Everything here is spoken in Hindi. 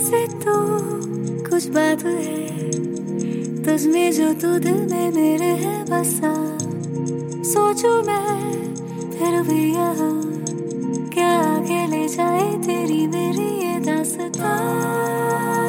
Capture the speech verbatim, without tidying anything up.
से तो कुछ बात है तुझमें जो तू दिल में मेरे है बसा। सोचूं मैं फिर भी यहाँ क्या आगे ले जाए तेरी मेरी ये दास्तां।